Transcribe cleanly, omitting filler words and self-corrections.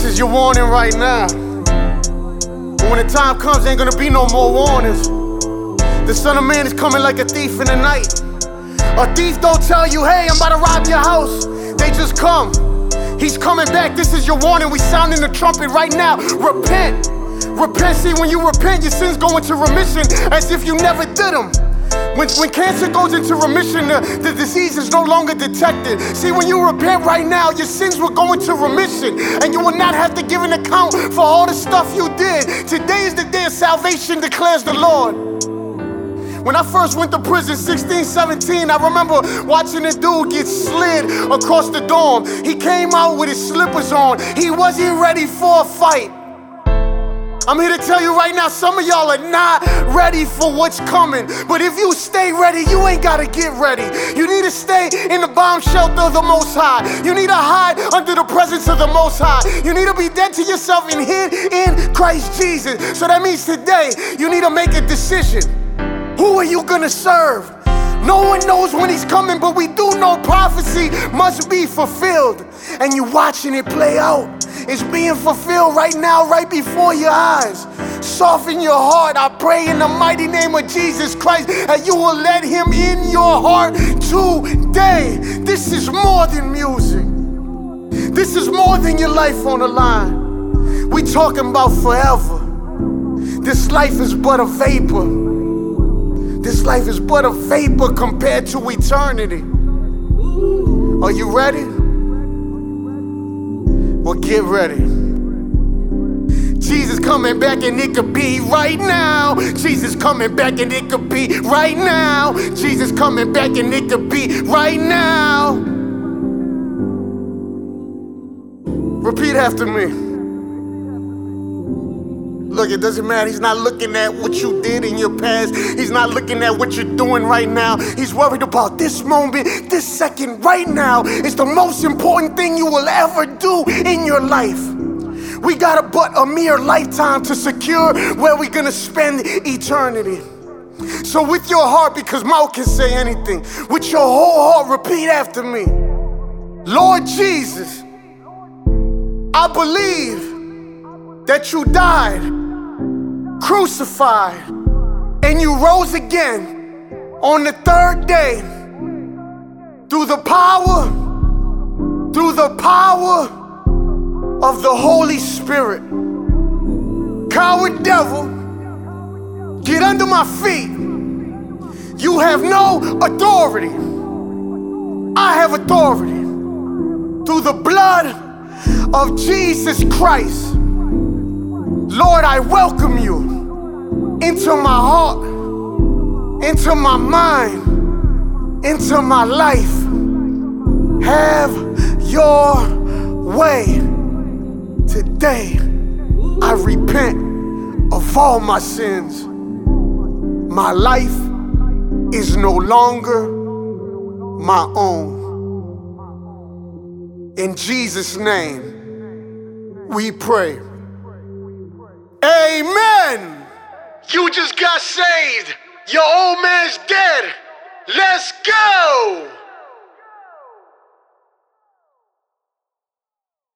is your warning right now. But when the time comes, ain't gonna be no more warnings. The Son of Man is coming like a thief in the night. A thief don't tell you, hey, I'm about to rob your house. They just come. He's coming back. This is your warning. We sounding the trumpet right now. Repent. Repent. See, when you repent, your sins go into remission as if you never did them. When cancer goes into remission, the disease is no longer detected. See, when you repent right now, your sins will go into remission, and you will not have to give an account for all the stuff you did. Today is the day of salvation, declares the Lord. When I first went to prison, 16, 17, I remember watching a dude get slid across the dorm. He came out with his slippers on. He wasn't ready for a fight. I'm here to tell you right now, some of y'all are not ready for what's coming. But if you stay ready, you ain't gotta get ready. You need to stay in the bomb shelter of the Most High. You need to hide under the presence of the Most High. You need to be dead to yourself and hid in Christ Jesus. So that means today, you need to make a decision. Who are you gonna serve? No one knows when he's coming, but we do know prophecy must be fulfilled. And you watching it play out. It's being fulfilled right now, right before your eyes. Soften your heart. I pray in the mighty name of Jesus Christ that you will let him in your heart today. This is more than music. This is more than your life on the line. We talking about forever. This life is but a vapor. This life is but a vapor compared to eternity. Are you ready? Well, get ready. Jesus coming back and it could be right now. Jesus coming back and it could be right now. Jesus coming back and it could be right now. Repeat after me. Look, it doesn't matter. He's not looking at what you did in your past. He's not looking at what you're doing right now. He's worried about this moment, this second, right now. It's the most important thing you will ever do in your life. We got but a mere lifetime to secure where we're gonna spend eternity. So with your heart, because mouth can say anything, with your whole heart, repeat after me. Lord Jesus, I believe that you died, crucified, and you rose again on the third day through the power of the Holy Spirit. Coward devil, get under my feet. You have no authority. I have authority through the blood of Jesus Christ. Lord, I welcome you into my heart, into my mind, into my life. Have your way. Today, I repent of all my sins. My life is no longer my own. In Jesus' name, we pray. Amen. You just got saved. Your old man's dead. Let's go.